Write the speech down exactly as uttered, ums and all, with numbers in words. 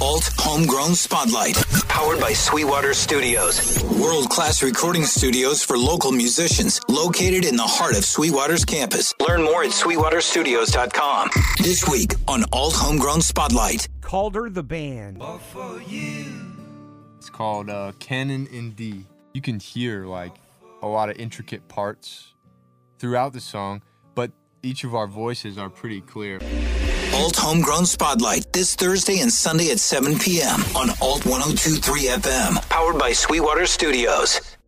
Alt Homegrown Spotlight, powered by Sweetwater Studios. World-class recording studios for local musicians located in the heart of Sweetwater's campus. Learn more at sweetwater studios dot com. This week on Alt Homegrown Spotlight. Calder the Band. It's called uh, Canon in D. You can hear like a lot of intricate parts throughout the song, but each of our voices are pretty clear. Alt Homegrown Spotlight this Thursday and Sunday at seven p.m. on Alt one oh two point three F M, powered by Sweetwater Studios.